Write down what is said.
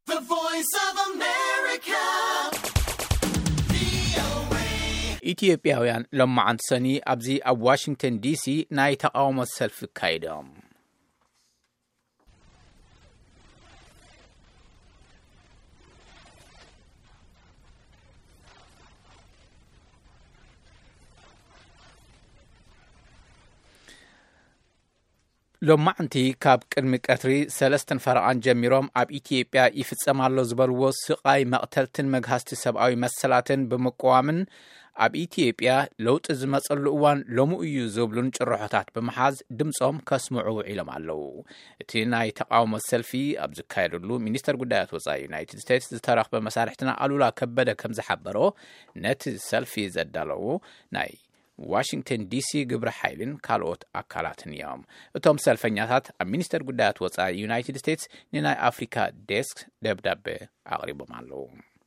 The Voice of America. ኢትዮጵያውያን ለማዓንት ሰኒ ኣብዚ ኣብ ዋሽንግተን ዲሲ ናይ ተቃውሞ ሰልፊ ካይዶም ለማዓንቲ ካብ ቅድሚ ቀትሪ 3 ፈረቓን ጀሚሮም ኣብ ኢትዮጵያ ይፍጸማሎ ዝበልዎ ስቃይ መቕተልትን መግሃስቲ ሰብኣዊ መሰላትን በመቋዋምን ኣብ ኢትዮጵያ ለውጥ ዝመጸሉ እዋን ሎሙ እዩ ዝብሉን ጭርሖታት በመሓዝ ድምጾም ከስምዑ ኢሎም ኣለዉ። እቲ ናይ ተቃውሞ ሰልፊ ኣብ ዝካየደሉ ሚኒስተር ጉዳያት ወጻኢ ዩናይትድ ስቴትስ ዝተረኽበ መሳርሕትና ኣሉላ ከበደ ከም ዝሓበሮ ነቲ ሰልፊ ዘዳለዉ ናይ ዋሽንግተን ዲሲ ግብረ ኃይልን ካልኦት አካላትን እዮም። እቶም ሰልፈኛታት ኣብ ሚኒስተር ጉዳያት ወጻኢ ዩናይትድ ስቴትስ ንናይ አፍሪካ ዴስክ ደብዳቤ አቅሪቦም ኣለዉ።